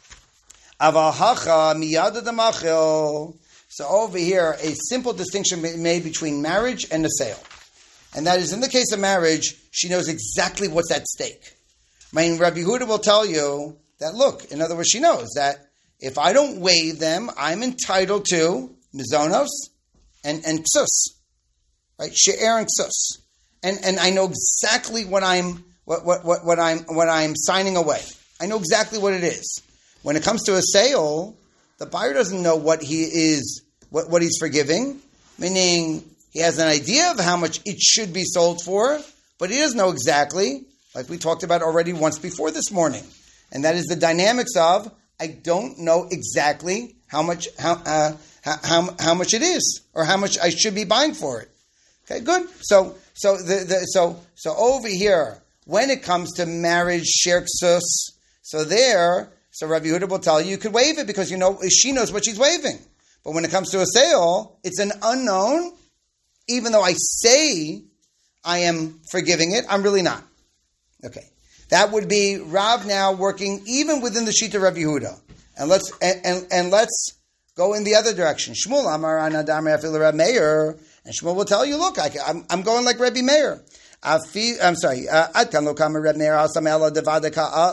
Avahacha Miyada Damachil. So over here, a simple distinction made between marriage and a sale. And that is, in the case of marriage, she knows exactly what's at stake. I mean, Rabbi Yehuda will tell you that, look, in other words, she knows that if I don't waive them, I'm entitled to mizonos and, and ksus, right? She'er and ksus. And and I know exactly what I'm what, what, what, what I'm what I'm signing away. I know exactly what it is. When it comes to a sale, the buyer doesn't know what he is what, what he's forgiving, meaning he has an idea of how much it should be sold for, but he doesn't know exactly, like we talked about already once before this morning. And that is the dynamics of, I don't know exactly how much how uh, how, how much it is, or how much I should be buying for it. Okay, good. So so the, the so so over here, when it comes to marriage, shir ksus, so there, so Rabbi Yehuda will tell you you could waive it because you know she knows what she's waiving. But when it comes to a sale, it's an unknown. Even though I say I am forgiving it, I'm really not. Okay. That would be Rav now working even within the Shita Rabbi Yehuda. And let's and, and, and let's go in the other direction. Shmuel Amar Anadam Afil Rabbi Meir. And Shmuel will tell you, look, I, I'm, I'm going like Rabbi Meir. Afi, I'm sorry. Ad kan lo kama Rabbi Meir asam ela devade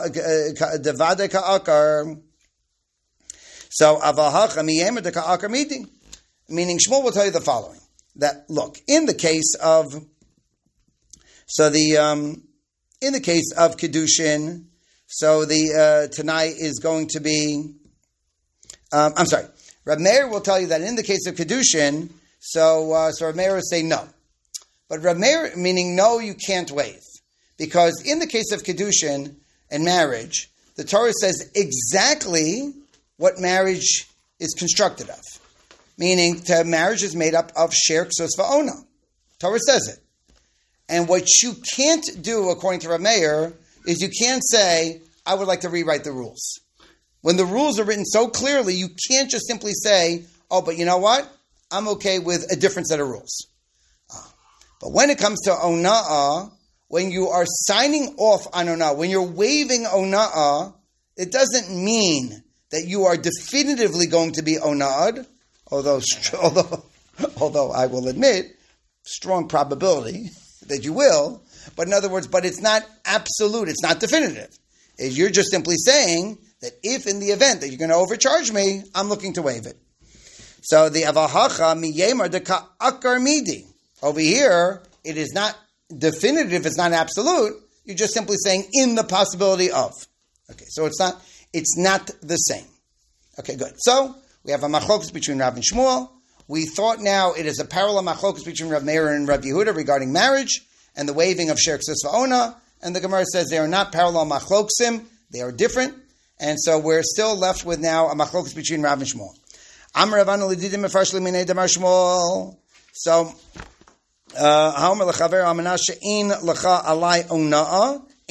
ka'akar. So avahacha miyemer de ka'akar meeting. Meaning Shmuel will tell you the following. That, look, in the case of, so the, um, in the case of Kedushin, so the, uh, tonight is going to be, um, I'm sorry, Reb Meir will tell you that in the case of Kedushin, so, uh, so Reb Meir will say no. But Reb Meir, meaning no, you can't waive. Because in the case of Kedushin and marriage, the Torah says exactly what marriage is constructed of. Meaning, to marriage is made up of sher ksus va'ona. Torah says it. And what you can't do, according to Rav Meir, is you can't say, I would like to rewrite the rules. When the rules are written so clearly, you can't just simply say, oh, but you know what? I'm okay with a different set of rules. Uh, but when it comes to ona'ah, when you are signing off on ona'ah, when you're waiving ona'ah, it doesn't mean that you are definitively going to be ona'ad. Although, although, although I will admit, strong probability that you will. But in other words, but it's not absolute. It's not definitive. You're just simply saying that if in the event that you're going to overcharge me, I'm looking to waive it. So the avahacha miyemar de ka'akar midi. Over here, it is not definitive. It's not absolute. You're just simply saying in the possibility of. Okay, so it's not. It's not the same. Okay, good. So we have a machlokus between Rav and Shmuel. We thought now it is a parallel machlokus between Rav Meir and Rav Yehuda regarding marriage and the waiving of sher ksus va'ona. And the Gemara says they are not parallel machlokusim; they are different. And so we're still left with now a machlokus between Rav and Shmuel. Amar Ravana l'didim mefarsh l'minei damar Shmuel. So, Haomer lechaver amana she'in lecha alai ona'a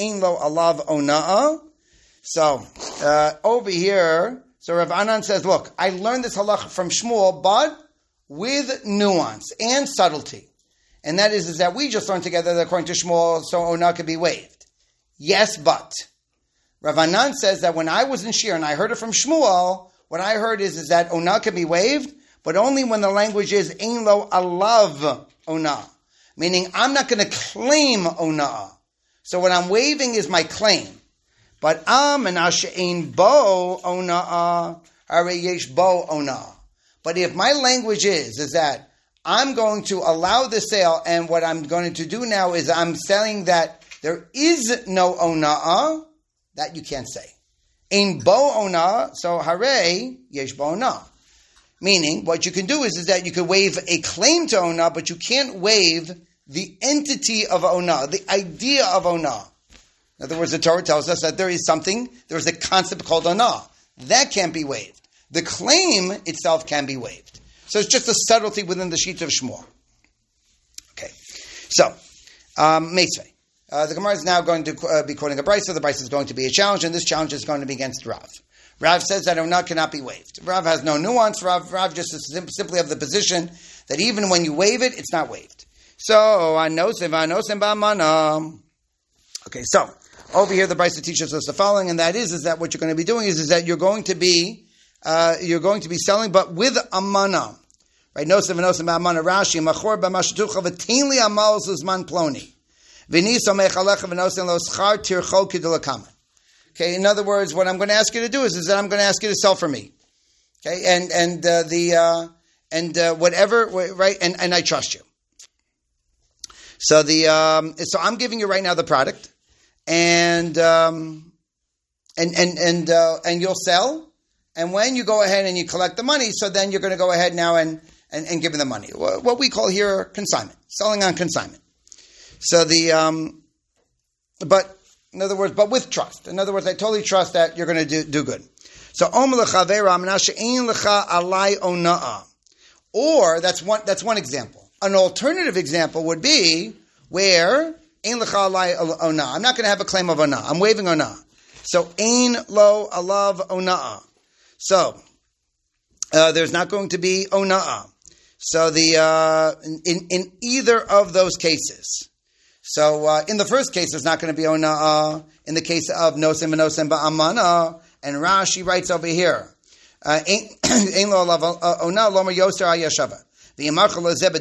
ein lo alav ona'a. So, uh, over here, so Rav Anan says, look, I learned this halacha from Shmuel, but with nuance and subtlety. And that is, is that we just learned together that according to Shmuel, so ona'a could be waived. Yes, but. Rav Anan says that when I was in Shir and I heard it from Shmuel, what I heard is, is that ona'a can be waived, but only when the language is ein lo alav ona'a. Meaning, I'm not going to claim ona'a. So what I'm waiving is my claim. But am and ashein bo ona'a, hare yesh bo ona'a. But if my language is, is that I'm going to allow the sale, and what I'm going to do now is I'm saying that there is no ona'a, that you can't say. Ein bo ona'a, so hare yesh bo ona'a. Meaning, what you can do is, is that you can waive a claim to ona'a, but you can't waive the entity of ona'a, the idea of ona'a. In other words, the Torah tells us that there is something, there is a concept called ona'a. That can't be waived. The claim itself can be waived. So it's just a subtlety within the sheet of Shmuel. Okay. So, um, Meisvei. Uh, the Gemara is now going to uh, be quoting a brisa. The brisa is going to be a challenge, and this challenge is going to be against Rav. Rav says that ona'a cannot be waived. Rav has no nuance. Rav, Rav just is simply of the position that even when you waive it, it's not waived. So, anosim, anosim ba'amana. Okay, so, over here the brisa teaches us the following, and that is, is that what you're going to be doing is, is that you're going to be, uh, you're going to be selling, but with amana. Right? Nosim, anosim ba'amana, Rashi, machor ba'mashtucha, v'tinli amalos uzman ploni. V'niso mechalecha v'nosim lo schar tircho k'dulakama. Okay, in other words, what I'm going to ask you to do is, is that I'm going to ask you to sell for me. Okay, and, and, uh, the, uh, and, uh, whatever, right, and, and I trust you. So the, um, so I'm giving you right now the product, and, um, and, and, and, uh, and you'll sell, and when you go ahead and you collect the money, so then you're going to go ahead now and, and, and give me the money. What we call here consignment, selling on consignment. So the, um, but, in other words, but with trust. In other words, I totally trust that you're going to do, do good. So, or that's one, that's one example. An alternative example would be where ein lecha alai ona'a. I'm not going to have a claim of ona'a. I'm waiving ona'a. So ein lo alav ona'a. So uh, there's not going to be ona'a. So the uh, in in either of those cases. So uh, in the first case, there's not going to be ona'a. In the case of nosim and nosim ba'amana, and Rashi writes over here, ein lo alav ona'a lomer yoser ayashava. And and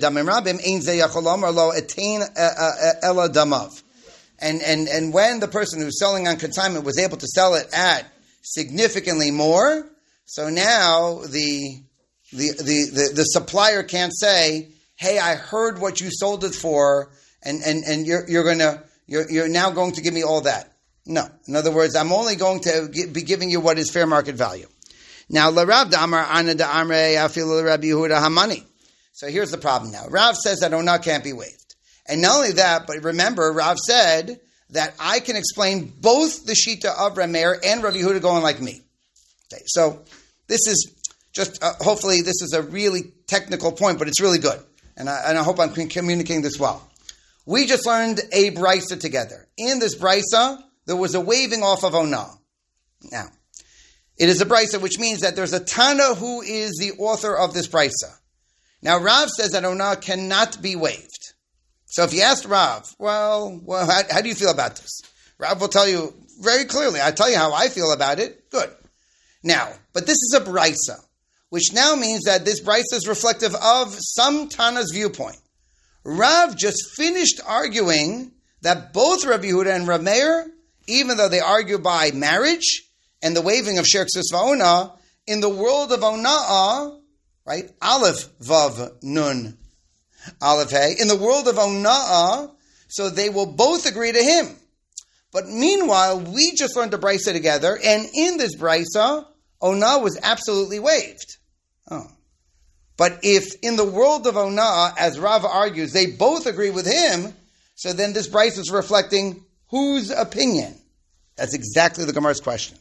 and when the person who's selling on consignment was able to sell it at significantly more, so now the the the the, the supplier can't say, "Hey, I heard what you sold it for, and, and, and you're you're gonna you're you're now going to give me all that." No, in other words, I'm only going to be giving you what is fair market value. Now, l'Rav Damar Ana Da'amrei Afilu Rabbi Yehuda Hamani. So here's the problem now. Rav says that ona'a can't be waived. And not only that, but remember, Rav said that I can explain both the Shita of Rameir and Rabbi Yehuda going like me. Okay, so this is just, uh, hopefully this is a really technical point, but it's really good. And I, and I hope I'm communicating this well. We just learned a brisa together. In this brisa, there was a waiving off of ona'a. Now, it is a brisa, which means that there's a Tana who is the author of this brisa. Now, Rav says that ona'a cannot be waived. So if you ask Rav, well, well how, how do you feel about this? Rav will tell you very clearly. I tell you how I feel about it. Good. Now, but this is a brisa, which now means that this brisa is reflective of some Tana's viewpoint. Rav just finished arguing that both Rabbi Yehuda and Rav Meir, even though they argue by marriage and the waiving of Sher Ksus Va'ona, in the world of ona'a, right? Aleph, Vav, Nun, Aleph, Hey. In the world of ona'a, so they will both agree to him. But meanwhile, we just learned the brisa together, and in this brisa, ona'a was absolutely waived. Oh. But if in the world of ona'a, as Rav argues, they both agree with him, so then this brisa is reflecting whose opinion? That's exactly the Gemara's question.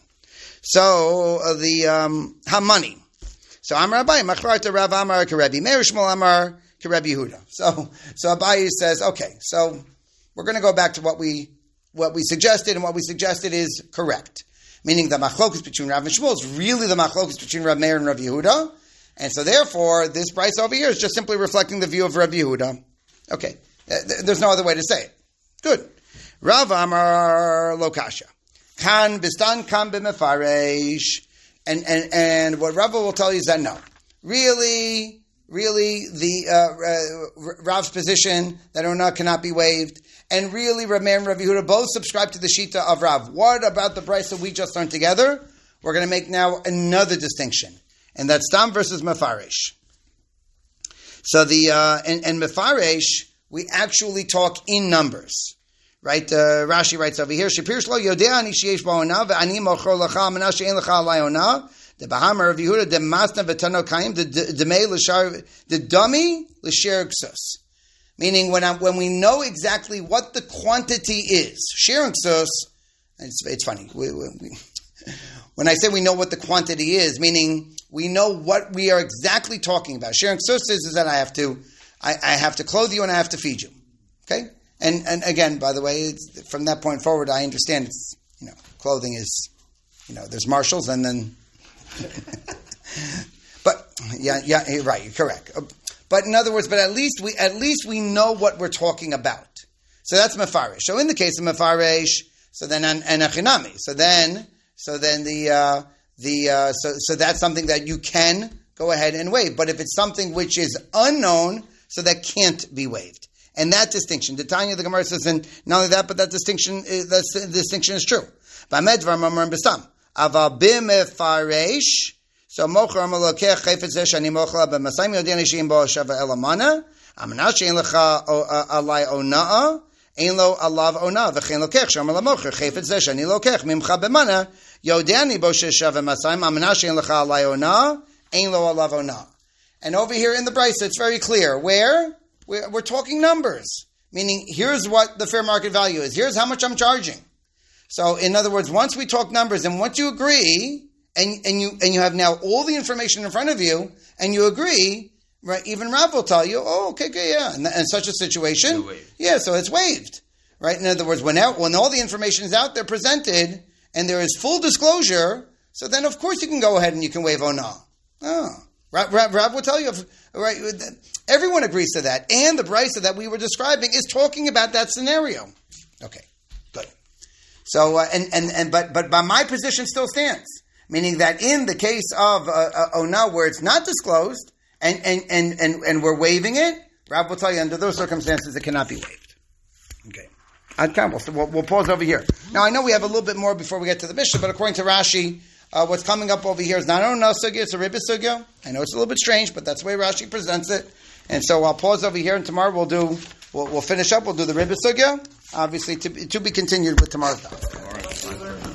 So, uh, the um, Hamani. So Amar Abaye, Machrata Rav Amar Karebi Meir Shmuel Amar Karebi Yehuda. So so Abaye says, okay, so we're going to go back to what we what we suggested, and what we suggested is correct. Meaning the machlokus between Rav and Shmuel is really the machlokus between Rav Meir and Rav Yehuda. And so therefore, this price over here is just simply reflecting the view of Rav Yehuda. Okay. There's no other way to say it. Good. Rav Amar Lokasha. Kan bistan kan b'mefaresh. And, and, and what Rav will tell you is that no. Really, really, the uh, uh, Rav's position that Ona cannot be waived, and really Rav Meir and Rav Yehuda both subscribe to the Shita of Rav. What about the price that we just learned together? We're going to make now another distinction, and that's Stam versus Mefaresh. So the uh, and, and Mefaresh, we actually talk in numbers, right? Uh, Rashi writes over here: Shapir shlo yodea ani sheyesh ba'ona ve'ani mochor lacha amana she'en lacha alay ona. The Bahamar of Yehuda, the Masna V'Tano Kaim, the Demei L'Shar, the dummy L'Sher Ksus. Meaning, when I, when we know exactly what the quantity is, sharing ksus, it's, it's funny. We, we, we, when I say we know what the quantity is, meaning we know what we are exactly talking about. Sharing ksus is, is that I have to, I, I have to clothe you and I have to feed you. Okay, and and again, by the way, it's, from that point forward, I understand. It's, you know, clothing is, you know, there's marshals and then. But yeah, yeah, right, you're correct. But in other words, but at least we at least we know what we're talking about. So that's mefaresh. So in the case of mefaresh, so then and achinami. So then, so then the uh, the uh, so so that's something that you can go ahead and waive. But if it's something which is unknown, so that can't be waived. And that distinction, the Tanya, the Gemara says, and not only that, but that distinction, that distinction is true. Ba'med v'amar and b'stam. Aval b'mefaresh, so mocher amalokech chayfetz zeh shani mocher b'masayim yodin she'im bo shava elamana amana she'en lecha alay ona'a ein lo alav ona'a v'chein lokech sham alamocher chayfetz zeh shani lokech mimcha b'mana yodani bo shava masayim amana she'en lecha alay ona'a ein lo alav ona'a. And over here in the Brisa, it's very clear where we're, we're talking numbers, meaning here's what the fair market value is. Here's how much I'm charging. So, in other words, once we talk numbers, and once you agree, and, and you and you have now all the information in front of you, and you agree, right? Even Rav will tell you, oh, okay, okay, yeah. In, in such a situation, yeah, so it's waived, right? In other words, when out, when all the information is out there presented, and there is full disclosure, so then of course you can go ahead and you can waive ona. Oh, Rav, Rav, Rav will tell you, right? Everyone agrees to that, and the brisa that we were describing is talking about that scenario. Okay. So uh, and and and but but but my position still stands, meaning that in the case of uh, uh, Ona where it's not disclosed and and, and, and and we're waiving it, Rav will tell you under those circumstances it cannot be waived. Okay, we'll, we'll, we'll pause over here. Now I know we have a little bit more before we get to the Mishnah, but according to Rashi, uh, what's coming up over here is not Ona sugya, it's a Rebbe sugya. I know it's a little bit strange, but that's the way Rashi presents it. And so I'll pause over here, and tomorrow we'll do we'll, we'll finish up. We'll do the Rebbe sugya. Obviously, to, to be continued with tomorrow's daf.